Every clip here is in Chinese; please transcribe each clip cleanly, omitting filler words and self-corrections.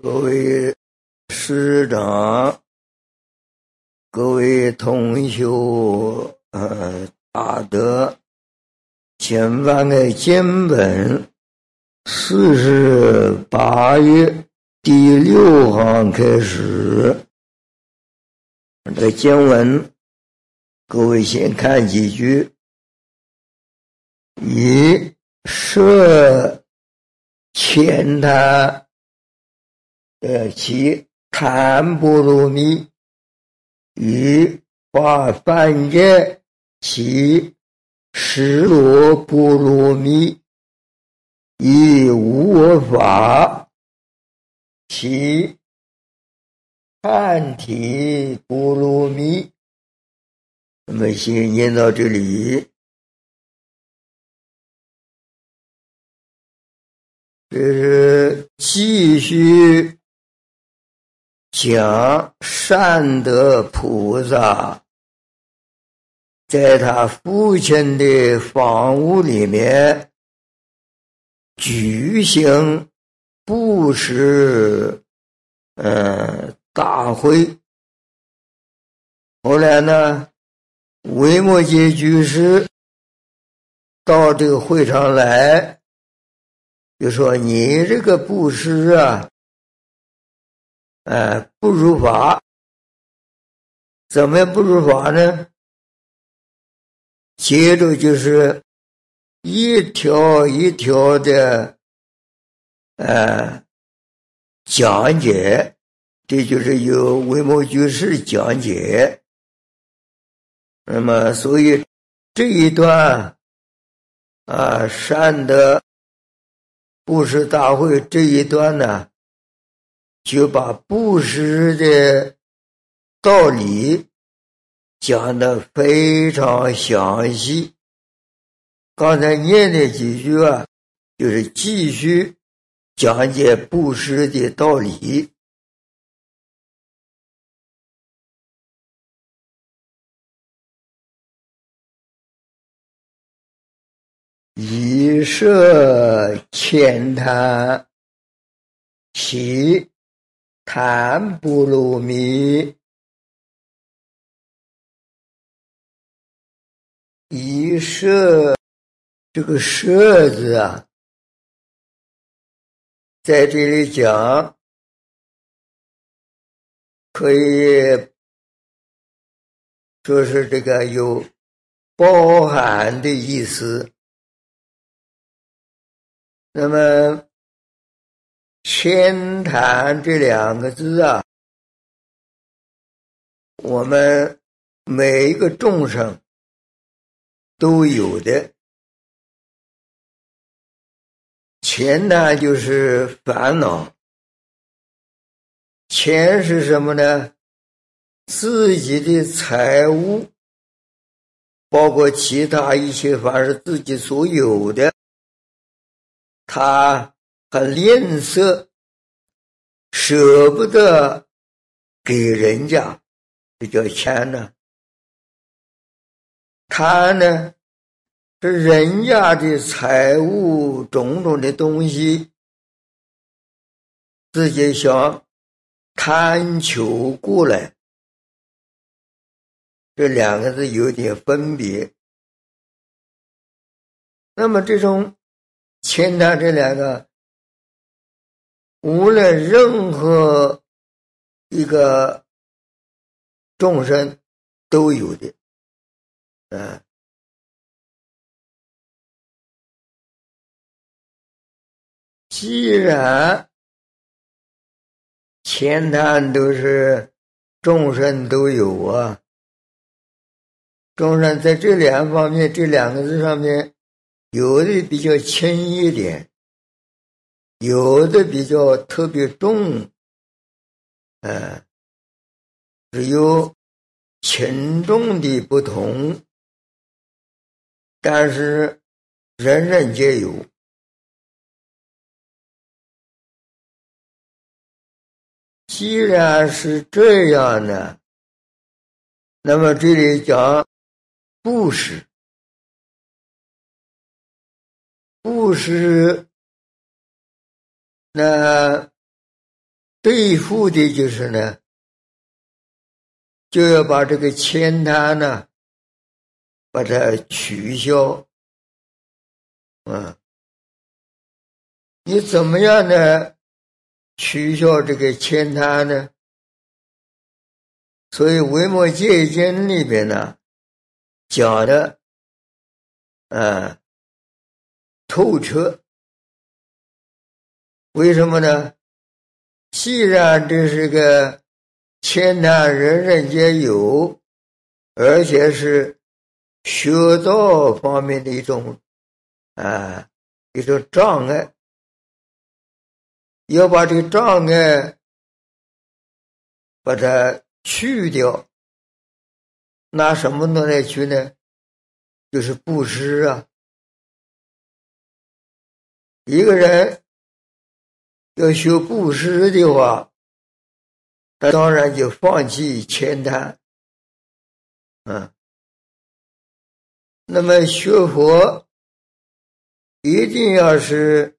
各位师长，各位同学，大德，前方的经本48页第6行开始。这个经文，各位先看几句。以设乾贪其贪波罗蜜，以化犯戒其十罗波罗蜜，以无我法其汉体波罗蜜。那么先念到这里。这是继续讲善德菩萨在他父亲的房屋里面举行布施大会。后来呢，维摩诘居士到这个会场来，就说你这个布施不如法。怎么样不如法呢？接着就是一条一条的讲解，这就是由维摩居士讲解。那么所以这一段善德布施大会这一段呢，就把布施的道理讲得非常详细。刚才念的几句就是继续讲解布施的道理。以设乾贪其贪波罗蜜，以设这个设字在这里讲可以说是这个有包含的意思。那么乾贪这两个字我们每一个众生都有的。乾贪就是烦恼，钱是什么呢？自己的财物，包括其他一切凡是自己所有的，他很吝啬，舍不得给人家，这叫钱呢。贪呢，是人家的财物种种的东西，自己想贪求过来，这两个字有点分别。那么这种乾贪这两个，无论任何一个众生都有的。既然乾贪都是众生都有众生在这两方面，这两个字上面，有的比较轻一点，有的比较特别重，只有轻重的不同，但是人人皆有。既然是这样呢，那么这里讲布施，布施那对付的就是呢，就要把这个悭贪呢，把它取消。你怎么样呢？取消这个悭贪呢？所以《维摩诘经》里边呢讲的透彻。为什么呢？既然这是个悭贪人人皆有，而且是学道方面的一种障碍，要把这个障碍把它去掉，拿什么东西去呢？就是布施啊。一个人要学布施的话，他当然就放弃悭贪。那么学佛一定要是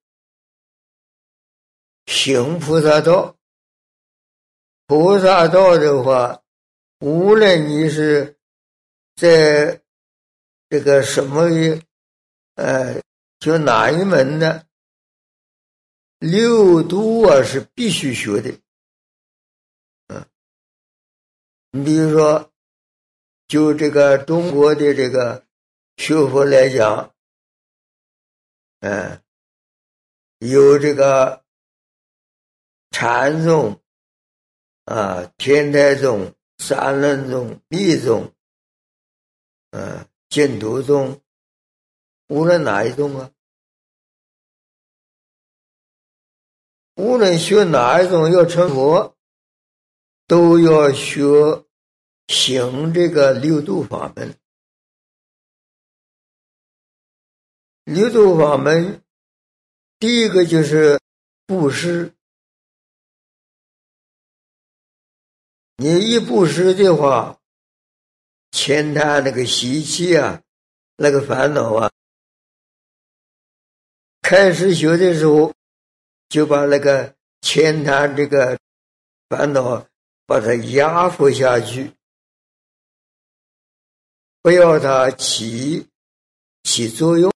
行菩萨道。菩萨道的话，无论你是在这个什么就哪一门呢，六度是必须学的。你比如说，就这个中国的这个学佛来讲，有这个禅宗天台宗、三论宗、密宗、净土宗，无论哪一宗无论学哪一种要成佛，都要学行这个六度法门。六度法门第一个就是布施。你一布施的话，悭贪那个习气那个烦恼开始学的时候就把那个悭贪这个烦恼把它压服下去，不要它起作用。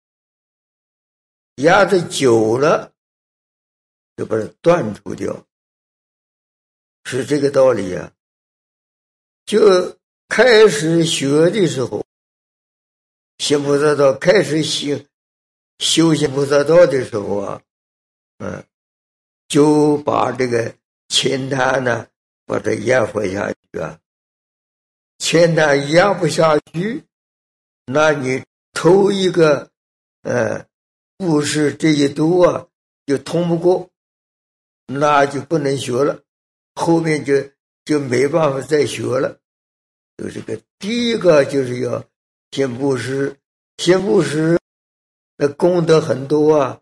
压得久了就把它断除掉，是这个道理就开始学的时候，行菩萨道，开始修行菩萨道的时候就把这个悭贪呢把它压服下去悭贪压不下去，那你头一个布施这一度就通不过，那就不能学了，后面就没办法再学了。就这个第一个就是要先布施，先布施那功德很多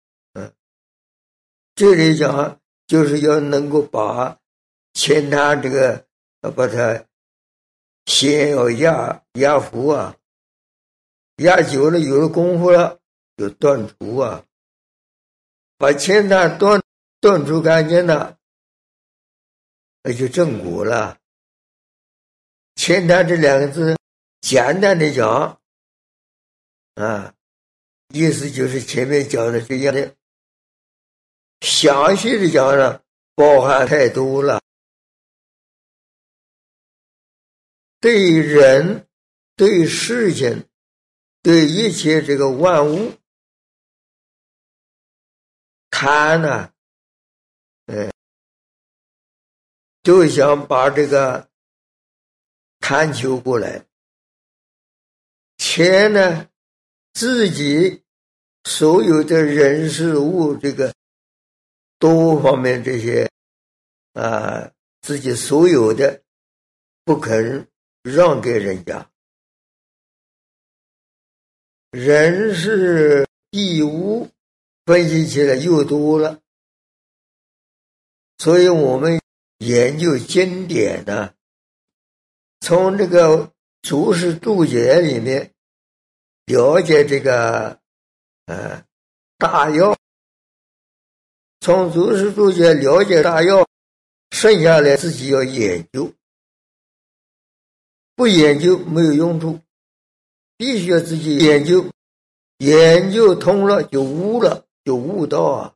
这里讲就是要能够把悭贪这个把它先要压服压久了有了功夫了就断除把悭贪断除干净了，那就正果了。悭贪这两个字简单的讲意思就是前面讲的这样的，详细的讲呢包含太多了。对人、对事情、对一切这个万物，贪就想把这个贪求过来。钱呢，自己所有的人事物这个多方面这些自己所有的不肯让给人家。人是义物，分析起来又多了，所以我们研究经典呢，从这个注释注解里面了解这个大要， 从祖师注解了解大要，剩下来自己要研究，不研究没有用处，必须要自己研究，研究通了就悟了，就悟道啊。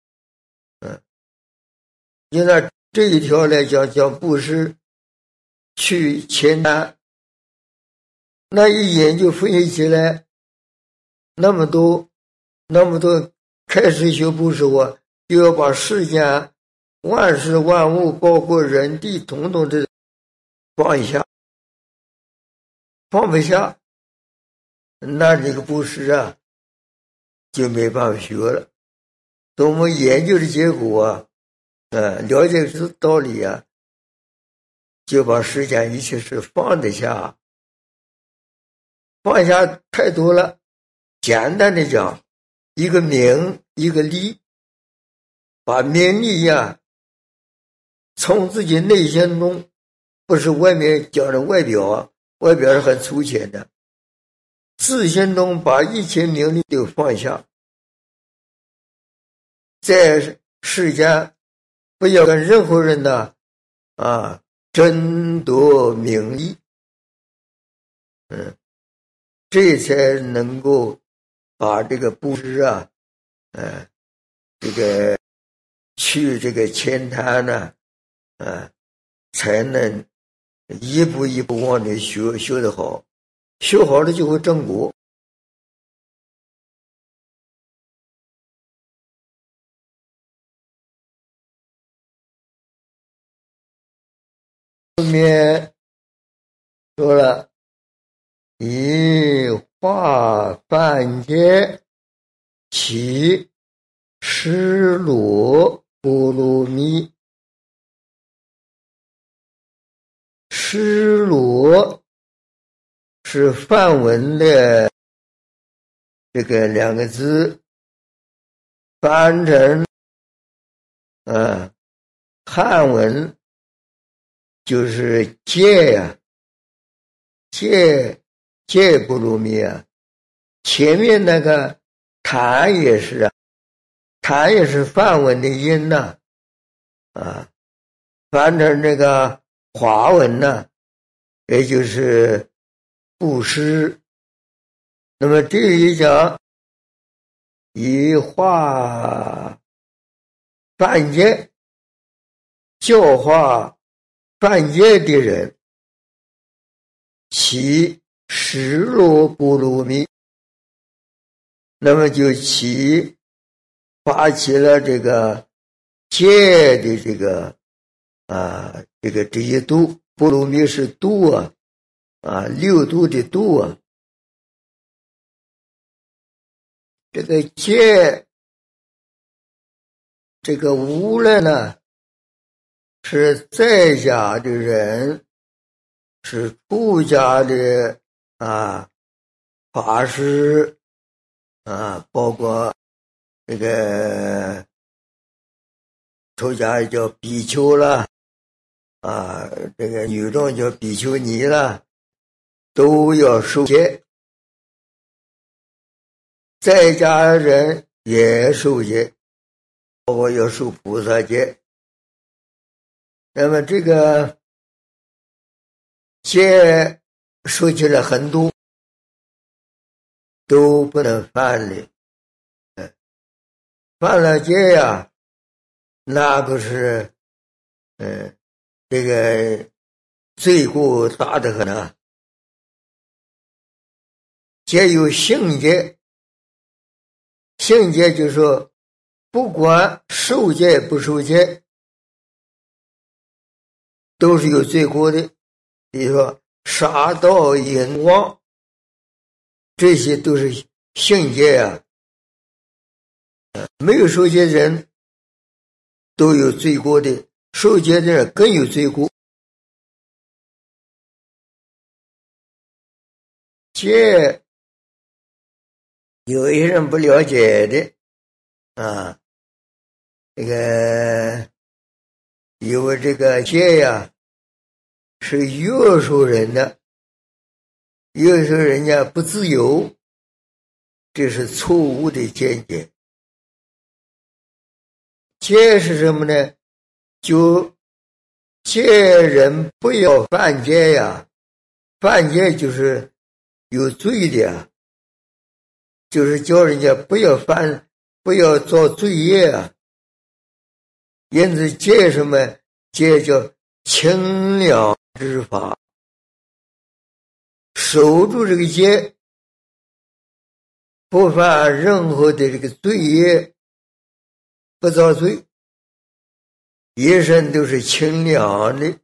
就拿这一条来讲，讲布施去钱财，那一研究分析起来，那么多开始修布施，我就要把世间万事万物，包括人地，统统的放一下，放不下，那这个布施啊就没办法学了。等我们研究的结果啊，了解这道理啊，就把世间一切事放得下，放下太多了。简单的讲，一个名一个利，把名利呀从自己内心中，不是外面讲的外表啊，外表是很粗浅的，自心中把一切名利都放下，在世间不要跟任何人呢争夺名利，这才能够把这个布施啊，这个去这个钱贪呢，才能一步一步往里学得好，学好了就会正果。后面说了，以化犯戒其失罗波罗蜜。失罗是梵文的这个两个字，翻成汉文就是戒呀，戒波罗蜜啊。前面那个檀也是啊，檀也是梵文的音呐，翻成这个华文呢，也就是布施。那么这一讲以化犯戒，教化犯戒的人，其失罗波罗蜜，那么就发起了这个戒的这个这一度，波罗蜜是度六度的度啊。这个戒，这个无论呢，是在家的人，是出家的法师包括这个出家叫比丘了这个女众叫比丘尼了，都要受戒。在家人也受戒，包括要受菩萨戒。那么这个戒说起来很多，都不能犯的。犯了戒呀，那不是这个罪过大得很啊。戒有性戒，性戒就是说不管受戒不受戒都是有罪过的，比如说杀盗淫妄，这些都是性戒没有受戒的人都有罪过的，受戒的人更有罪过。戒有一些人不了解的这个因为这个戒是约束人的，约束人家不自由，这是错误的见解。 戒是什么呢？就戒人不要犯戒呀，犯戒就是有罪的呀，就是叫人家不要造罪业啊。因此戒什么？戒叫清凉之法，守住这个戒，不犯任何的这个罪业，不造罪，一生都是清凉的。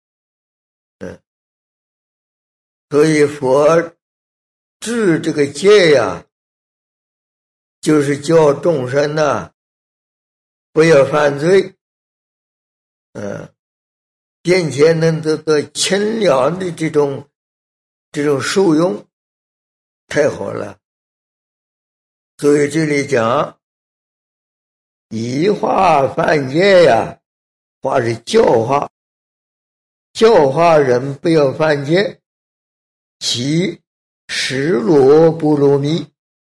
所以佛治这个戒呀，就是叫众生呐，不要犯罪，并且能得到清凉的这种受用，太好了。所以这里讲以化犯戒呀，话是教化，教化人不要犯戒，其实罗波罗蜜。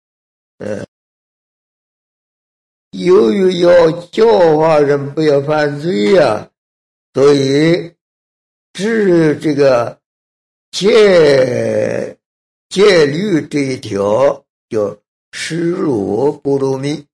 由于要教化人不要犯罪呀，所以治这个戒律这一条叫实罗波罗蜜。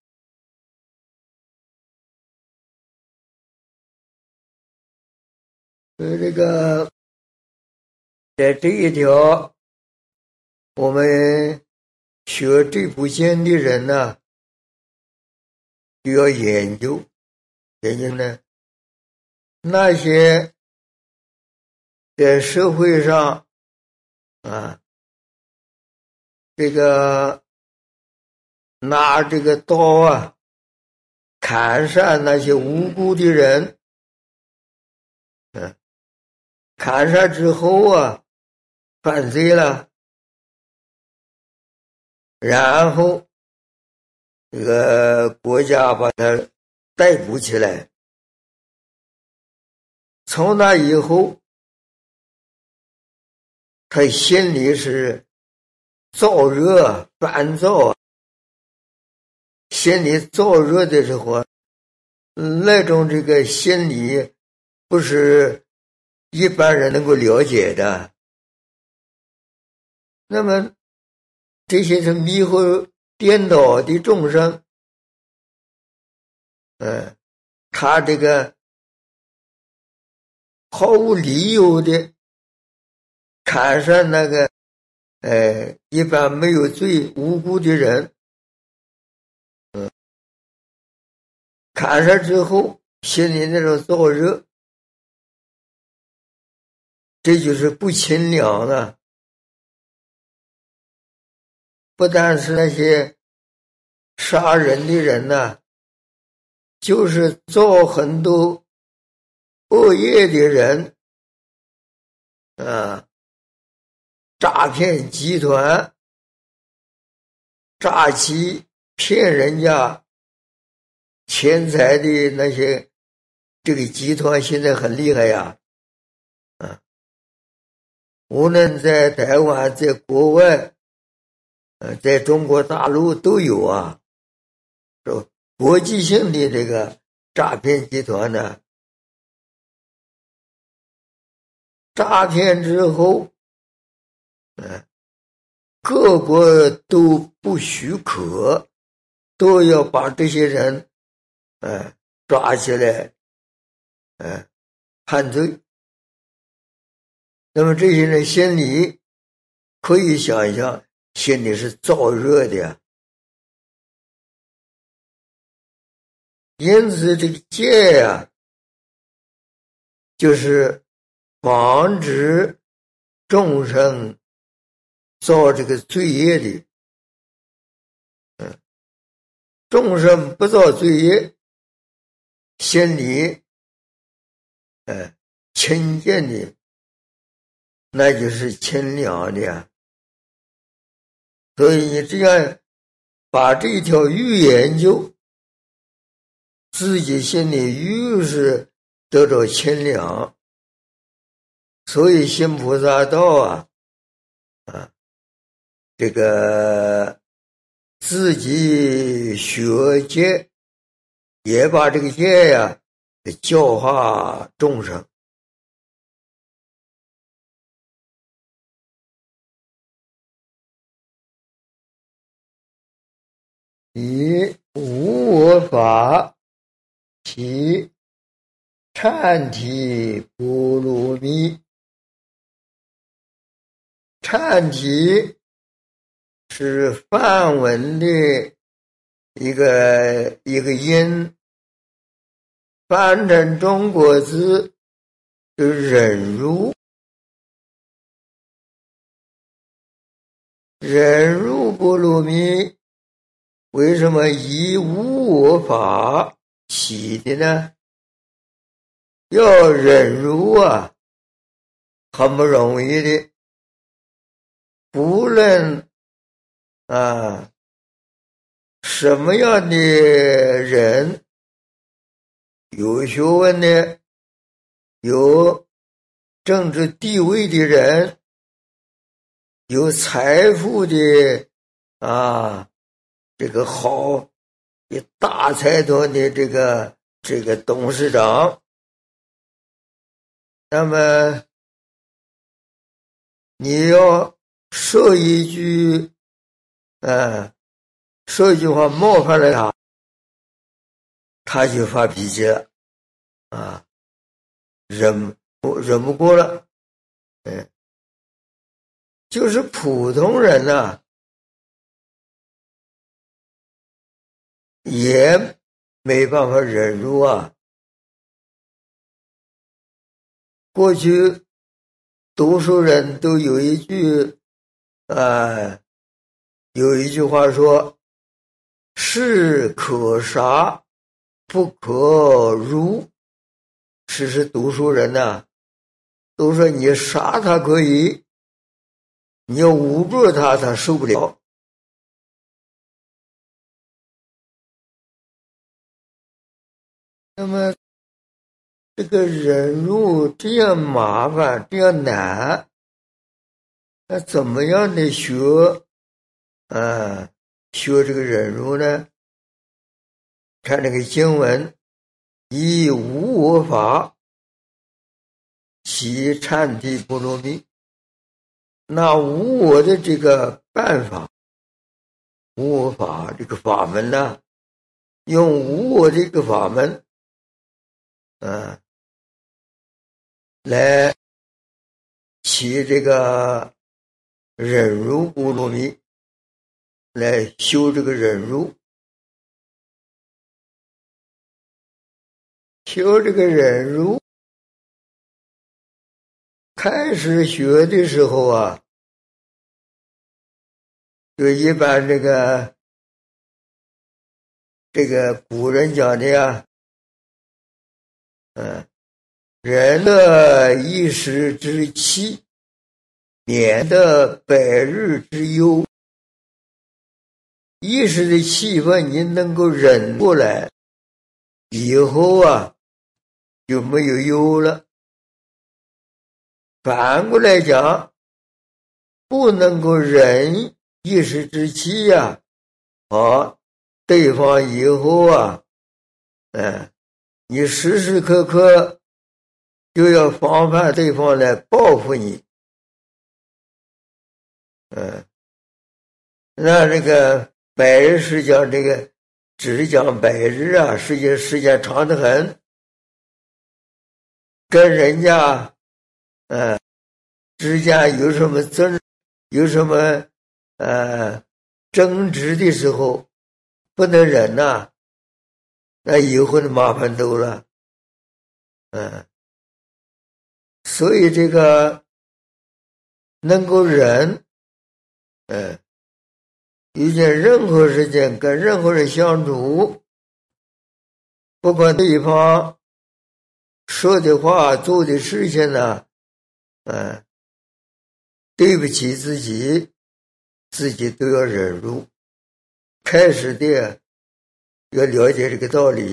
所以这个在这一条，我们学这部经的人呢，就要研究呢，那些在社会上这个拿这个刀啊砍杀那些无辜的人，砍杀之后啊犯罪了，然后这个国家把他逮捕起来，从那以后他心里是燥热烦躁，心里燥热的时候，那种这个心理不是一般人能够了解的。那么这些是迷惑颠倒的众生，他这个毫无理由的砍杀那个一般没有罪无辜的人，砍杀之后心里那种燥热，这就是不清凉啊。不但是那些杀人的人呢，就是做很多恶业的人诈骗集团诈欺骗人家钱财的那些，这个集团现在很厉害呀，无论在台湾在国外在中国大陆都有啊，国际性的这个诈骗集团呢，诈骗之后各国都不许可，都要把这些人抓起来判罪。那么这些人心里可以想一想，心里是燥热的，因此这个戒就是防止众生造这个罪业的。众生不造罪业，心里清净的，那就是清凉的。所以你这样把这一条愈研究，自己心里愈是得到清凉。所以行菩萨道这个自己学戒也把这个戒呀教化众生。以无我法起忏提波罗蜜。忏提是梵文的一个音，翻成中国字就忍辱。忍辱波罗蜜为什么以无我法起的呢？要忍辱啊，很不容易的。不论什么样的人，有学问的，有政治地位的人，有财富的这个好的大财团的这个董事长，那么你要说一句话冒犯了他就发脾气了忍不过了。就是普通人也没办法忍辱啊。过去读书人都有一句话说，士可杀不可辱。是读书人都说你杀他可以，你要捂住他受不了。那么这个忍辱这样麻烦，这样难，那怎么样的学这个忍辱呢？看这个经文，以无我法起忏提波罗蜜。那无我的这个办法，无我法这个法门用无我这个法门来起这个忍辱波罗蜜，来修这个忍辱。修这个忍辱，开始学的时候就一般这个古人讲的人的一时之气，免得百日之忧。一时的气氛你能够忍过来，以后就没有忧了。反过来讲，不能够忍一时之气对方以后你时时刻刻就要防范对方来报复你。那这个百日是讲这个只讲百日实际时间长得很。跟人家之间有什么争执的时候，不能忍那以后的麻烦多了。所以这个能够忍遇见任何事情，跟任何人相处，不管对方说的话做的事情对不起自己都要忍辱。开始的要了解这个道理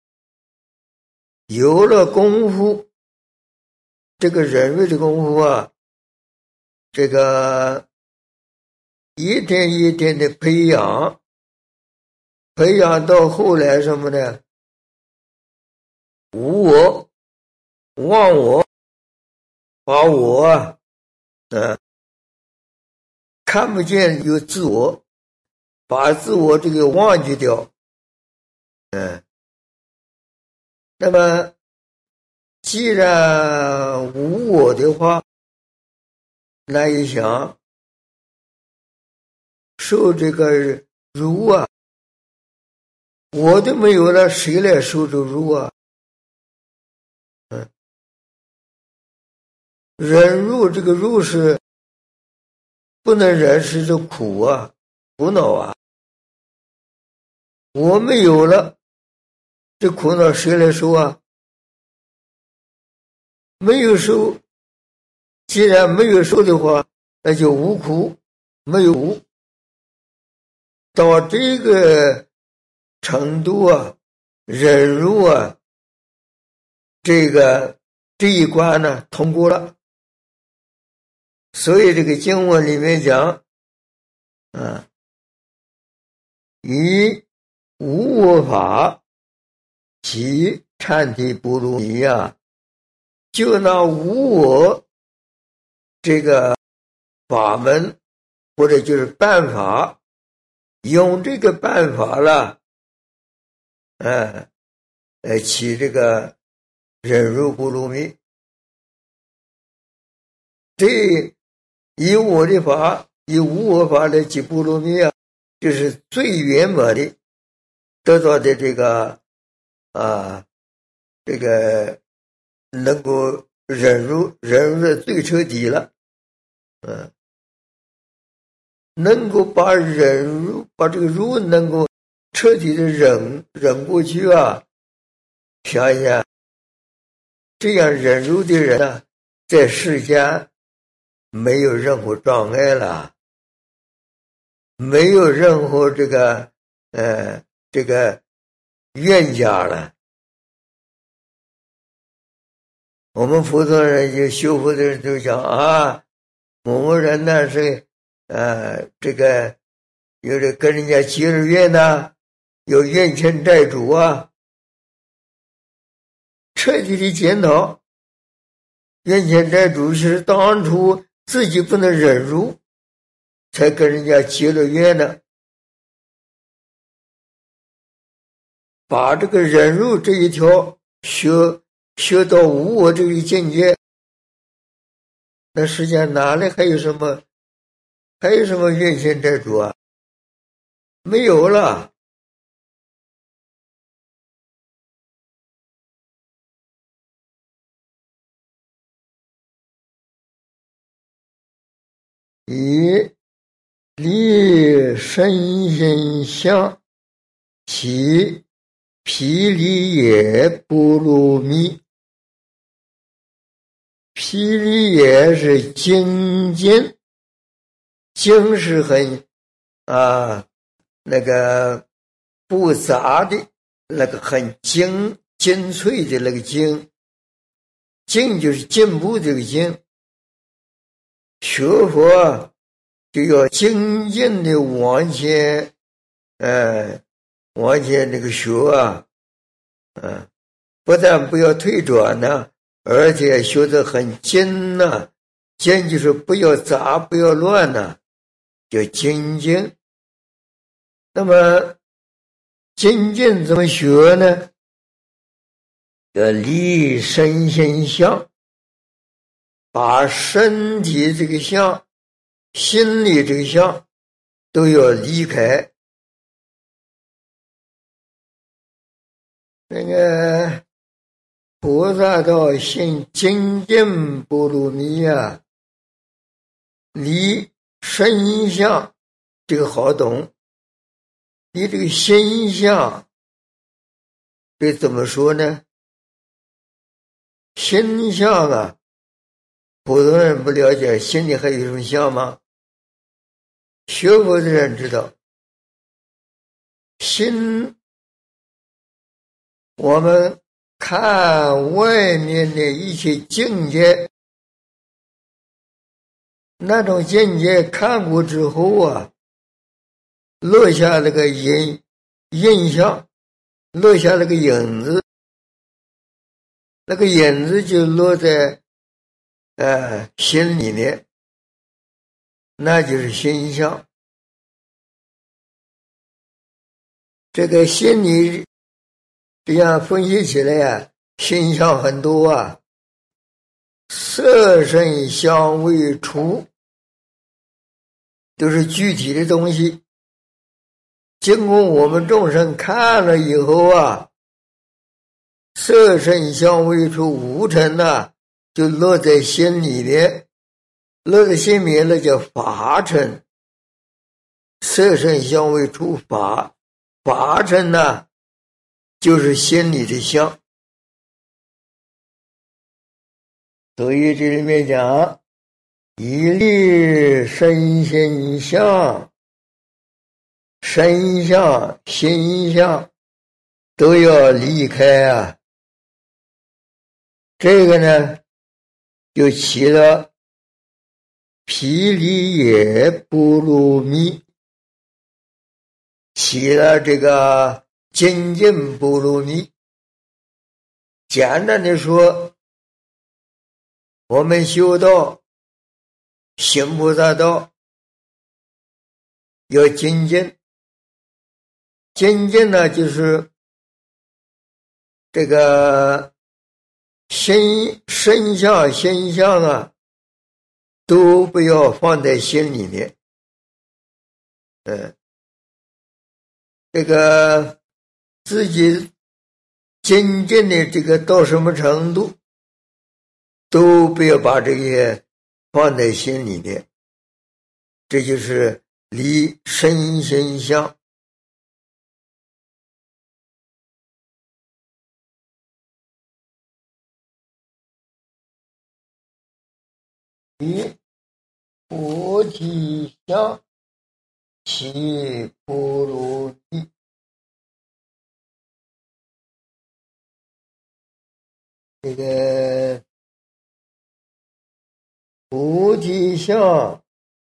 有了功夫，这个忍辱的功夫这个一天一天的培养到后来什么呢？ 忘我，把我看不见有自我，把自我这个忘记掉。那么既然无我的话，那一想受这个辱啊，我都没有了，谁来受这辱啊？忍辱，这个辱是不能忍是这苦啊，苦恼啊。我没有了，这苦恼谁来受啊？没有受，既然没有受的话，那就无苦，没有无。到这个程度啊，忍辱啊，这一关呢通过了。所以这个经文里面讲以无我法即忏提波罗蜜啊，就拿无我这个法门或者就是办法，用这个办法了起这个忍辱波罗蜜。这以我的法，以无我法来起波罗蜜啊，就是最圆满的得到的这个能够忍辱的最彻底了。能够把这个辱能够彻底的忍过去啊，想一想，这样忍辱的人呢，在世间没有任何障碍了，没有任何这个冤家了。我们普通人就修佛的人就讲某某人呢是这个有的跟人家结了怨呢，有冤亲债主啊，彻底的检讨，冤亲债主是当初自己不能忍辱，才跟人家结了怨呢。把这个忍辱这一条学到无我这个境界，那世间哪里还有什么冤亲债主啊？没有了。以离身心相起毗梨耶波罗蜜。毗梨耶是精进，精是很那个不杂的，那个很精粹的那个精，精就是进步这个精。学佛就要精进的往前这个学不但不要退转呢，而且学得很精呢。精就是不要杂，不要乱呢，叫精进。那么精进怎么学呢？要离身心相，把身体这个相、心理这个相都要离开。那个菩萨道行精进波罗蜜啊，离身相这个好懂，离这个心相这怎么说呢？心相啊，普通人不了解，心里还有什么相吗？学佛的人知道，心我们看外面的一切境界，那种境界看过之后啊，落下那个印象，落下那个影子， 那个影子就落在心里面，那就是心相。这个心理这样分析起来啊，心相很多啊，色声香味触都是具体的东西，经过我们众生看了以后啊，色声香味触五尘啊，就落在心里面，落在心里面那叫法尘。色声香味触法，法尘呢，就是心里的相。所以这里面讲，一粒身心相，身相心相都要离开啊。这个呢，就起了毗梨耶波罗蜜，起了这个精进波罗蜜。简单的说，我们修道行菩萨道要精进，精进呢就是这个身相心相啊，都不要放在心里面。这个自己精进的这个到什么程度，都不要把这些放在心里面。这就是离身心相。离菩提相，起波罗蜜。这个菩提相，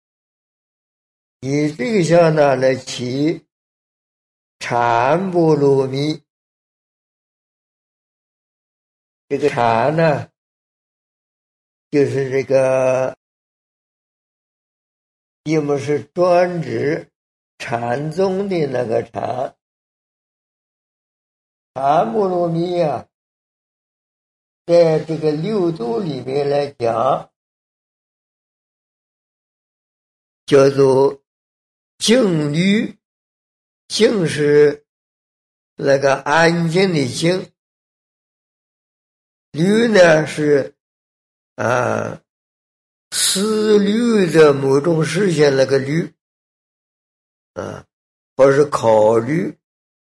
以这个相呢来起禅波罗蜜。这个禅呢，就是这个一么是专指禅宗的那个禅。禅波罗蜜啊，在这个六度里面来讲，叫做静虑。静是那个安静的静，虑呢是思虑的某种事情那个虑或是考虑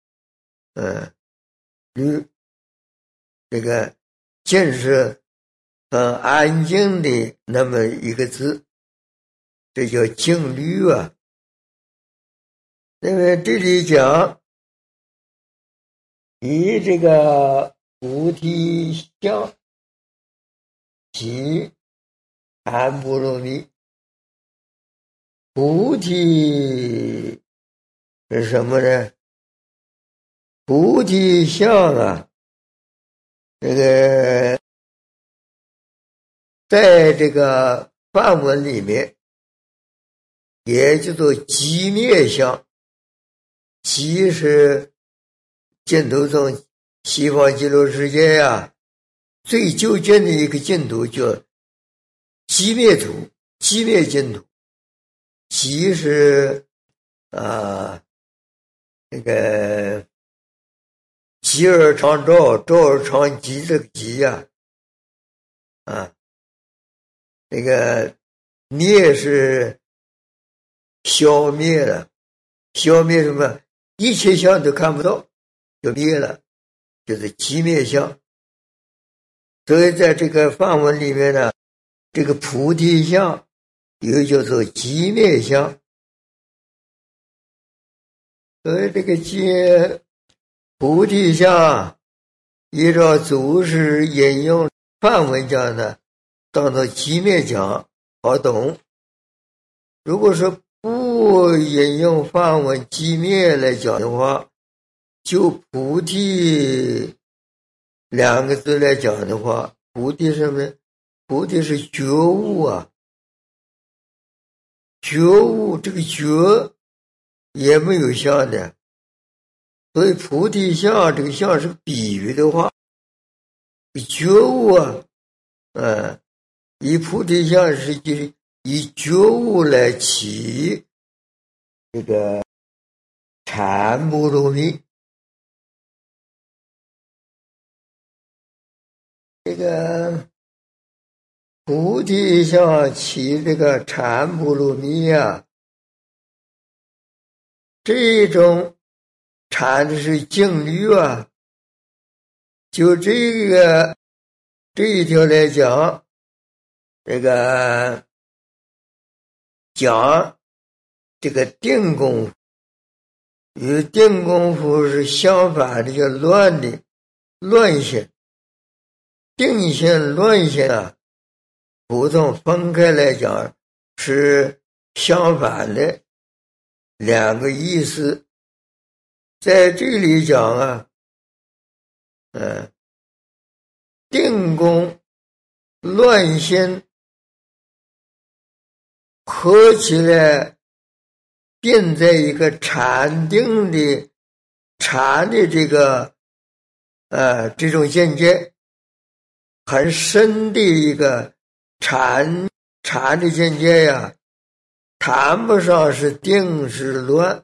虑。这个静是很安静的那么一个字，这叫静虑啊。因为这里讲以这个菩提相起禅波罗蜜。菩提是什么呢？菩提相啊，这个在这个梵文里面也叫做寂灭相。寂是净土宗西方极乐世界啊，最究竟的一个净土叫寂灭土，寂灭净土。寂是那个极而常照，照而常寂，这个寂那个灭是消灭了，消灭什么？一切相都看不到，就灭了，就是寂灭相。所以在这个梵文里面呢，这个菩提相又叫做寂灭相。所以这个菩提相，依照祖师引用梵文讲呢，当作寂灭讲好懂。如果说不引用梵文寂灭来讲的话，就菩提两个字来讲的话，菩提什么？菩提是觉悟啊，觉悟这个觉也没有相的，所以菩提相这个相是比喻的话，觉悟啊，以菩提相是就是以觉悟来起这个禅波罗蜜。这个菩提相起这个禅波罗蜜啊，这种禅的是静虑啊，就这一条来讲，这个讲这个定功夫与定功夫是相反的，叫乱心。定心乱心啊，普通分开来讲是相反的两个意思。在这里讲啊，定功乱心合起来变在一个禅的这个这种境界，很深的一个禅的境界呀，谈不上是定是乱，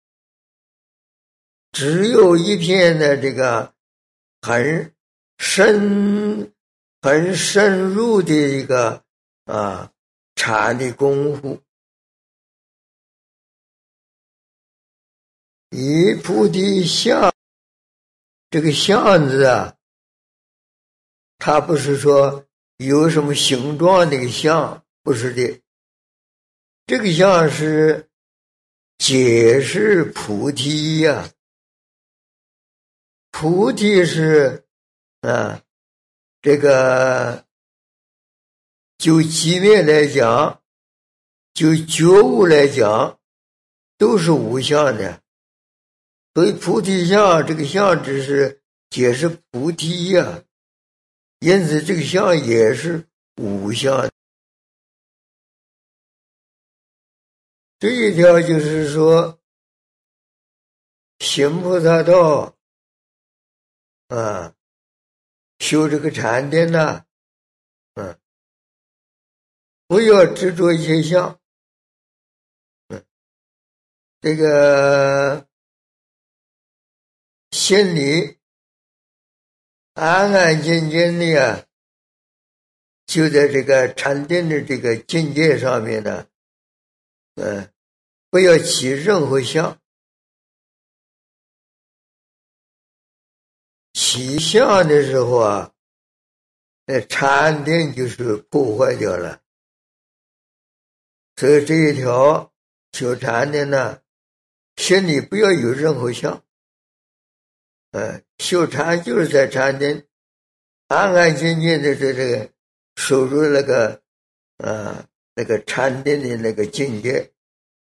只有一片的这个很深入的一个禅的功夫。以菩提相这个相字啊，它不是说有什么形状那个相，不是的，这个相是解释菩提呀。菩提是这个就机面来讲，就觉悟来讲，都是无相的。所以菩提相这个相只是解释菩提呀，因此这个相也是无相。这一条就是说，行菩萨道修这个禅定呐，不要执着一些相，这个心里安安静静的就在这个禅定的这个境界上面呢，不要起任何相。起相的时候啊，禅定就是破坏掉了。所以这一条修禅定呢，心里不要有任何相。修禅就是在禅定安安静静的这个守住那个禅定的那个境界。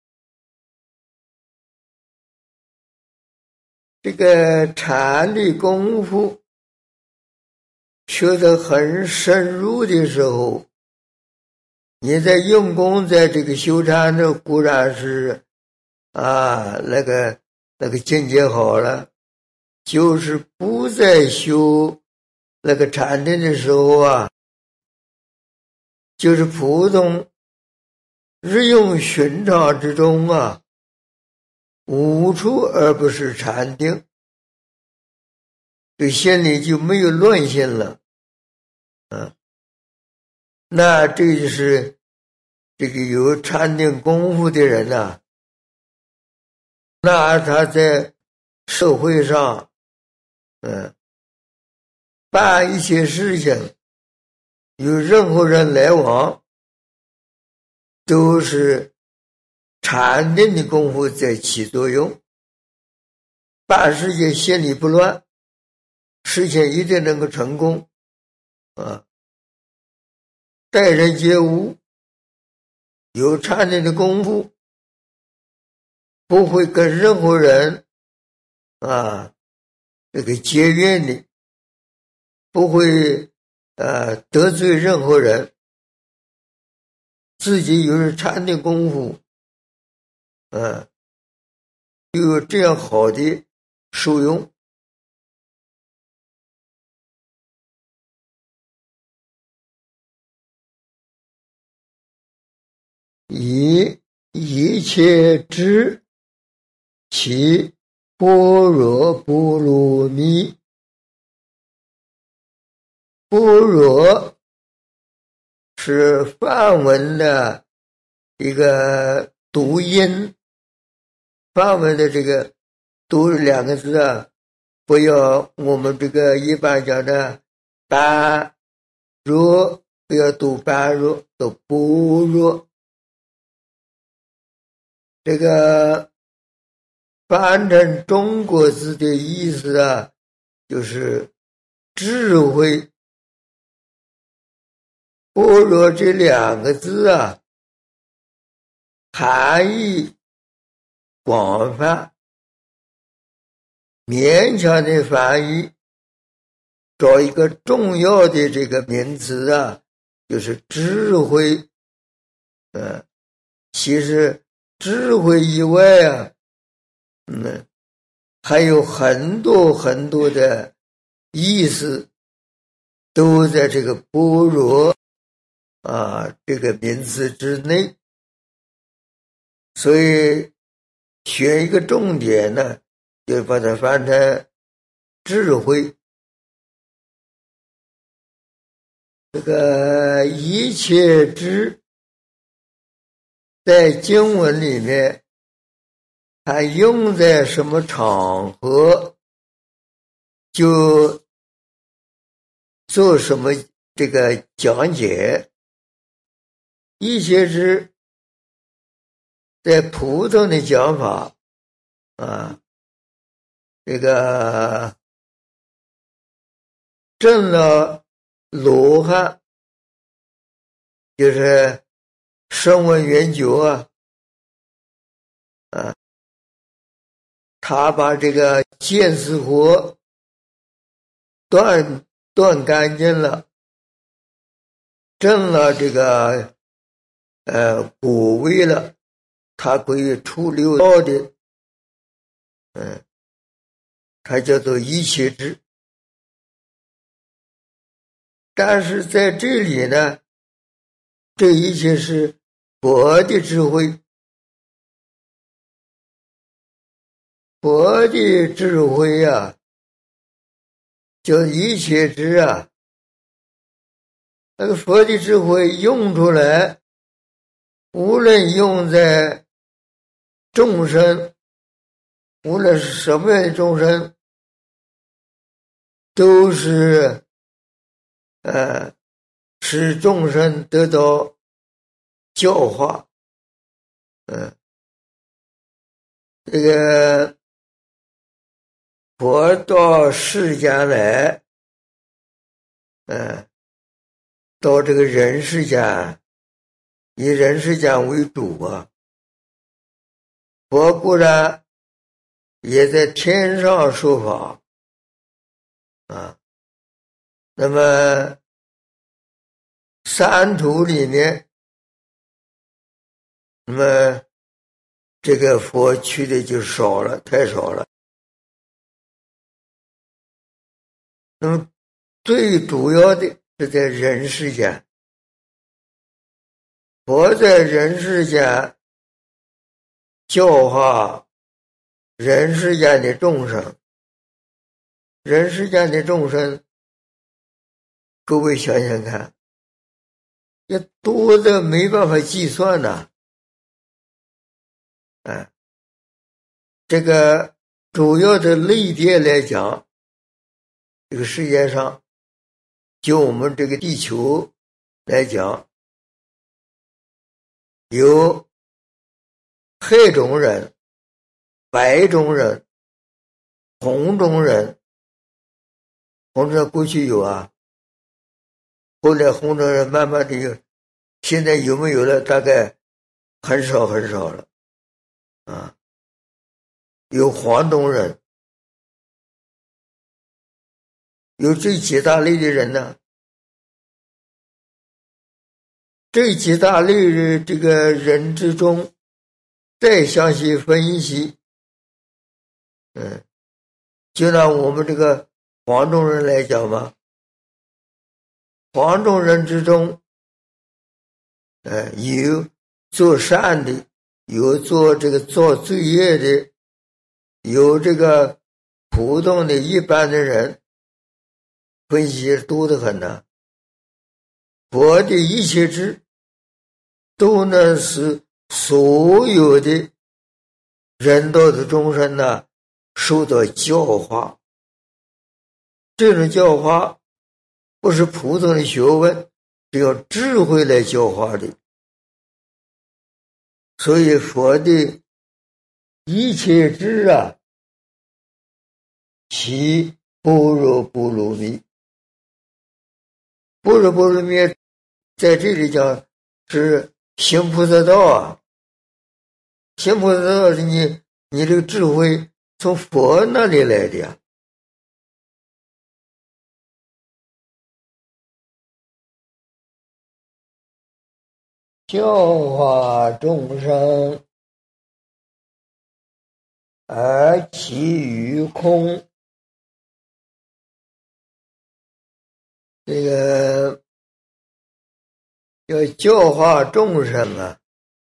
这个禅的功夫学得很深入的时候，你在用功在这个修禅的固然是那个境界好了，就是不再修那个禅定的时候啊，就是普通日用寻常之中啊，无处而不是禅定，对心里就没有乱心了。那这就是这个有禅定功夫的人呐，那他在社会上办一些事情，有任何人来往，都是禅定的功夫在起作用，办事情心里不乱，事情一定能够成功待人接物有禅定的功夫，不会跟任何人这个结怨的， 不会得罪任何人，自己有禅定功夫，就有这样好的受用。以一切知其般若波罗蜜。般若是梵文的一个读音，梵文的这个读两个字不要我们这个一般讲的般若，不要读般若，读般若。这个翻成中国字的意思就是智慧。般若这两个字含义广泛，勉强的翻译，找一个重要的这个名词就是智慧。其实智慧以外还有很多很多的意思都在这个般若这个名词之内。所以选一个重点呢，就把它翻成智慧。这个一切知在经文里面它用在什么场合就做什么这个讲解。一切知在普通的讲法这个证了罗汉，就是声闻缘觉他把这个见思惑断干净了，证了这个果位了，他可以出六道的，它叫做一切知。但是在这里呢，这一切是佛的智慧，佛的智慧叫一切知那个佛的智慧用出来，无论用在众生，无论是什么样的众生，都是使众生得到教化。这个佛到世间来，到这个人世间，以人世间为主佛固然也在天上说法那么三途里面，那么这个佛去的就少了，太少了。那么最主要的是在人世间，佛在人世间教化人世间的众生，人世间的众生，各位想想看，也多的没办法计算这个主要的类别来讲，这个世界上就我们这个地球来讲，有黑种人、白种人、红种人。红种人过去有后来红种人慢慢的有，现在有没有了？大概很少很少了有黄种人， 有这几大类的人呢，这几大类的这个人之中，再详细分析，就拿我们这个黄种人来讲吧，黄种人之中，有做善的，有做罪业的，有这个普通的一般的人，分析多得很呢。佛的一切智都能使所有的人道的众生呢受到教化，这种教化不是普通的学问，是要智慧来教化的。所以佛的一切智啊，其般若波罗蜜。般若波罗蜜在这里讲是行菩萨道啊，行菩萨道是你这个智慧从佛那里来的呀。教化众生而其于空，这个要教化众生啊，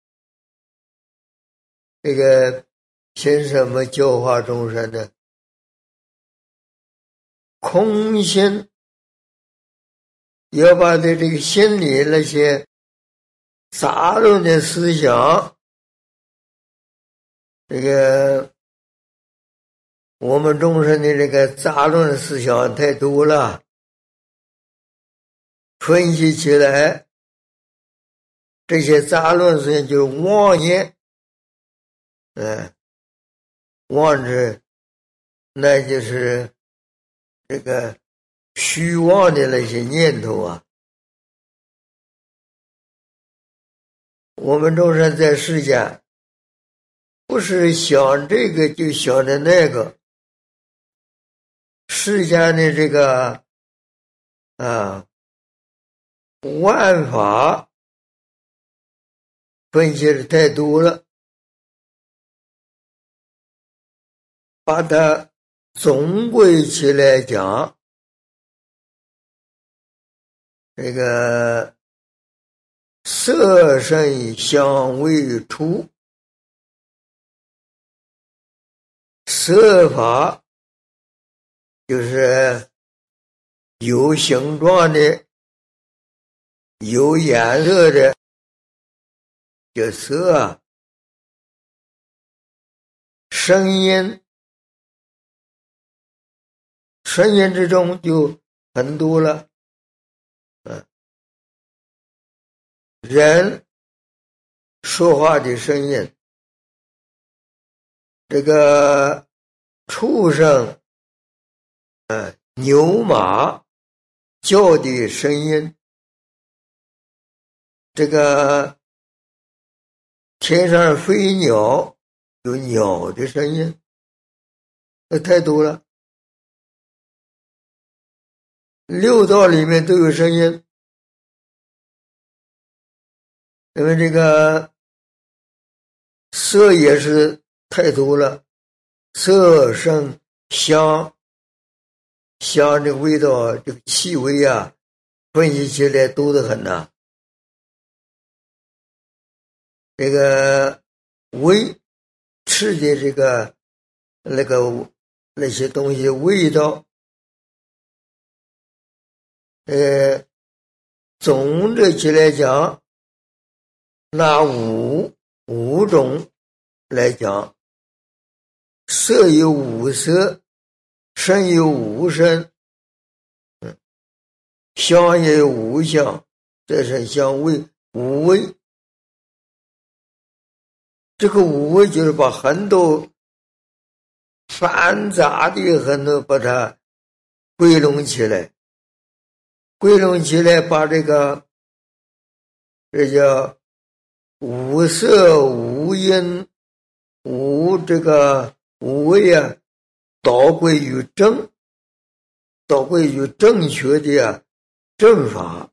这个凭什么教化众生呢？空心，要把这个心里那些杂乱的思想，这个我们众生的这个杂乱的思想太多了，分析起来，这些杂乱思想就是妄念，妄之，那就是这个虚妄的那些念头啊。我们众生在世间，不是想这个就想着那个，世间的这个万法分析的太多了，把它总归起来讲，这个色声香味触，色法就是有形状的，有颜色的叫色啊。声音之中就很多了，人说话的声音，这个畜生牛马叫的声音，这个天上飞鸟有鸟的声音，那太多了。六道里面都有声音，因为这个色也是太多了，色声香这个味道，这个气味啊，分析起来多得很呐。这个味吃的这个那些东西味道，总的起来讲，拿五种来讲，色有五色，声有五声，香也有五香，这是香味五味。这个五味就是把很多繁杂的很多把它归拢起来，把这叫五色五音五味啊，导归于正， 都会有正确的正法。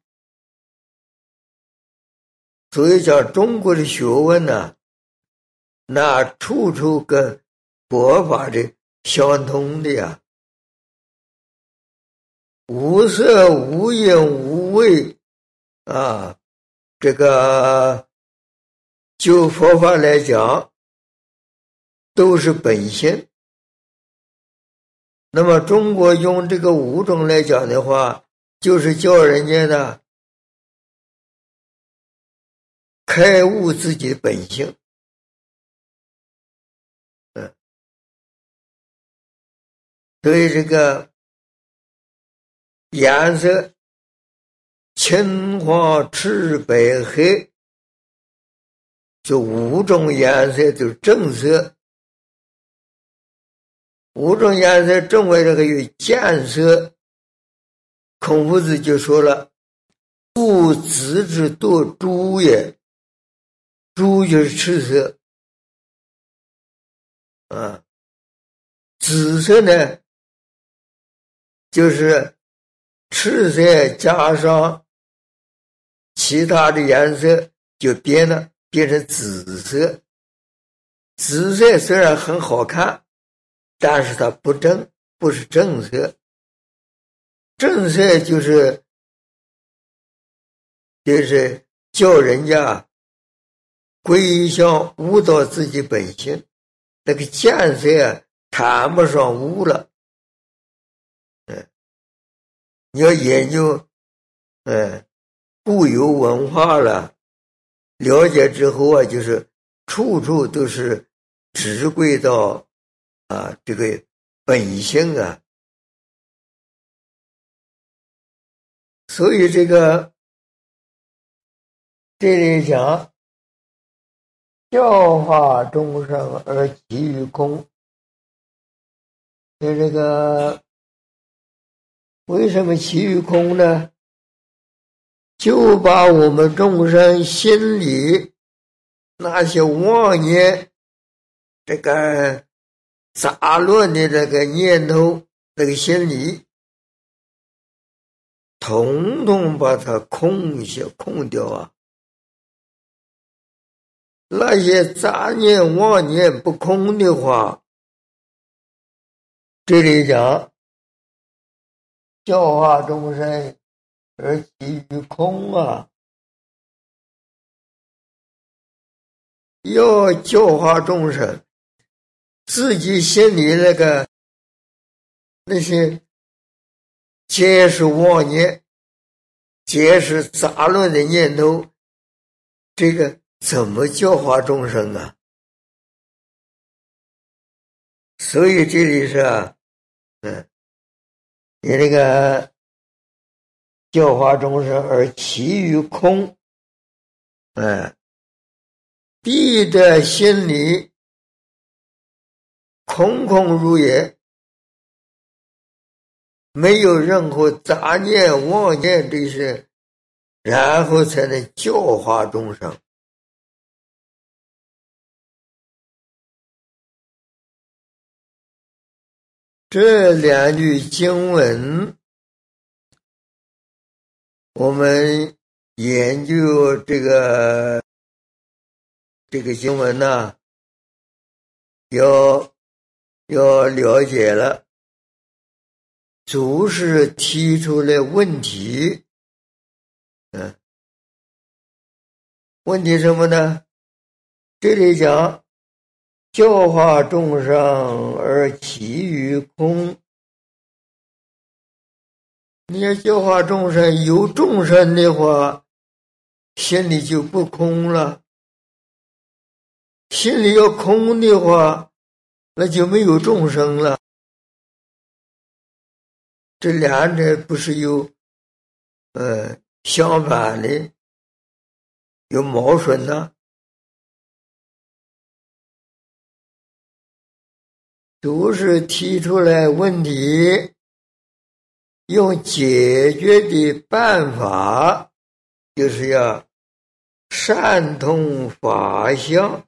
所以讲中国的学问呢，那处处跟佛法的相通的呀，无色无影无味啊，这个就佛法来讲都是本性。那么中国用这个五种来讲的话，就是叫人家呢开悟自己的本性。所以这个颜色青黄赤白黑，这五种颜色就是正色。五种颜色正为这个有见色，孔夫子就说了：父子之堕朱也，朱就是赤色啊，紫色呢就是赤色加上其他的颜色就变成紫色。紫色虽然很好看，但是它不是正色。正色就是叫人家归向悟到自己本性，那个见色谈不上悟了。你要研究固有文化了，了解之后啊，就是处处都是直归到这个本性啊。所以这里讲教化众生而起于空，这个为什么起于空呢？就把我们众生心里那些妄念，这个杂乱的这个念头，这个心理统统把它空掉啊！那些杂念妄念不空的话，这里讲教化众生而起于空啊，要教化众生，自己心里那些皆是妄念，皆是杂乱的念头，这个怎么教化众生啊？所以这里是你那个教化众生而起于空，必得心里空空如也，没有任何杂念妄念这些，然后才能教化众生。这两句经文，我们研究这个经文呢，要了解了，祖师提出了问题。问题什么呢？这里讲教化众生而起于空。你要教化众生，有众生的话，心里就不空了。心里要空的话，那就没有众生了。这两者不是有相反的，有矛盾呢？都是提出来问题，用解决的办法，就是要善通法相，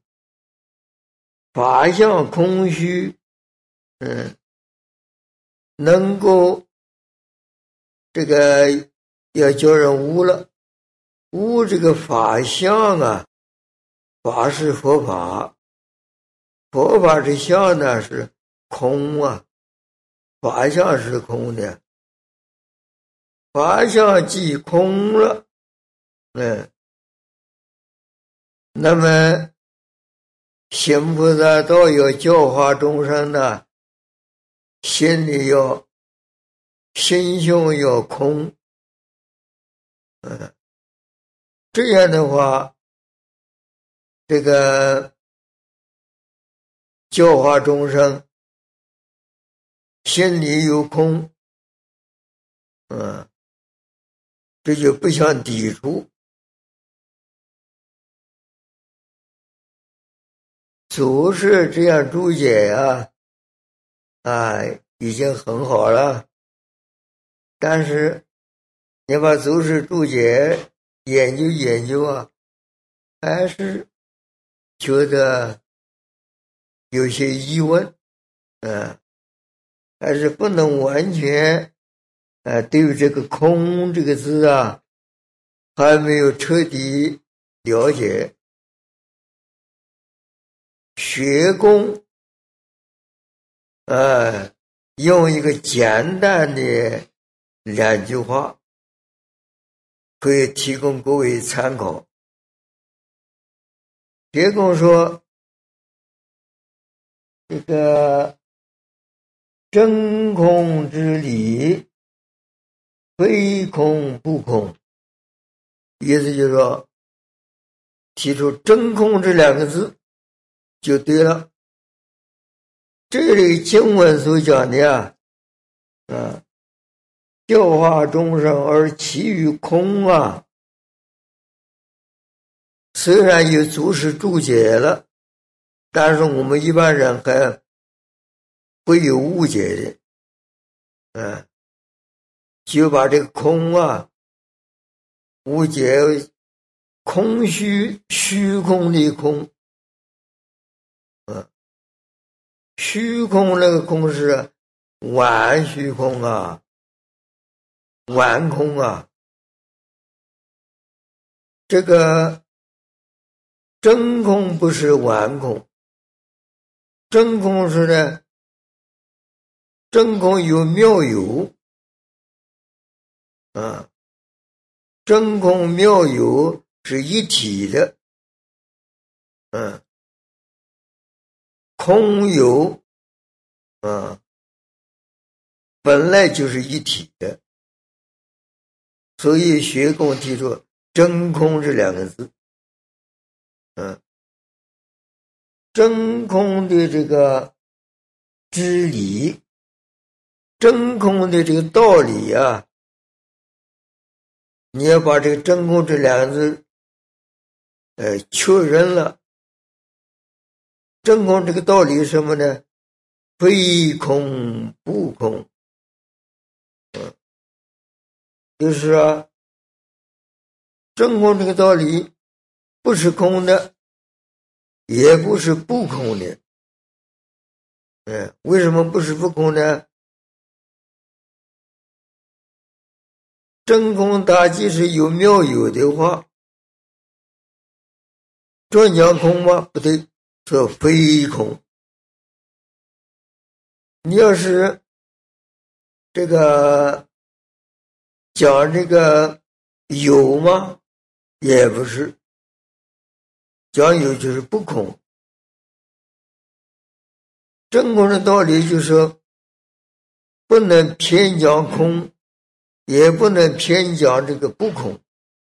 法相空虚， 能够这个要叫人悟了，悟这个法相啊，法是佛法，佛法的相呢是空啊，法相是空的，法相即空了，那么行菩萨道要教化众生呢，心里心胸要空，这样的话，这个教化众生，心里有空，这就不想抵触。祖师这样注解已经很好了，但是你把祖师注解研究还是觉得有些疑问，还是不能完全对于这个空这个字还没有彻底了解。学功用一个简单的2句话可以提供各位参考。学功说，这个真空之理，非空不空，意思就是说，提出真空这2个字就对了。这里经文所讲的教化众生而其于空虽然有祖师注解了，但是我们一般人还会有误解的，就把这个空误解空虚空的空，虚空那个空是完虚空完空这个真空不是完空，真空是呢，真空有妙有真空妙有是一体的，空有本来就是一体的，所以学功提出真空这2个字，真空的这个之理，真空的这个道理你要把这个真空这2个字确认了。真空这个道理是什么呢？非空不空，就是真空这个道理不是空的，也不是不空的。为什么不是不空呢？真空它即使有妙有的话，专讲空吗？不对，说非空。你要是这个讲这个有吗？也不是，讲有就是不空。真空的道理就是说，不能偏讲空，也不能偏讲这个不空，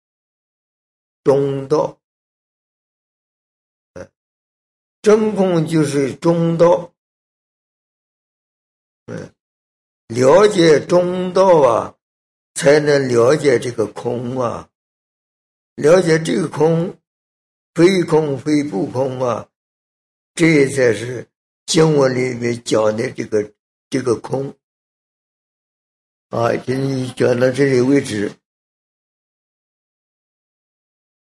中道。真空就是中道。了解中道才能了解这个空了解这个空，非空非不空这才是经文里面讲的这个空今天讲到这里为止。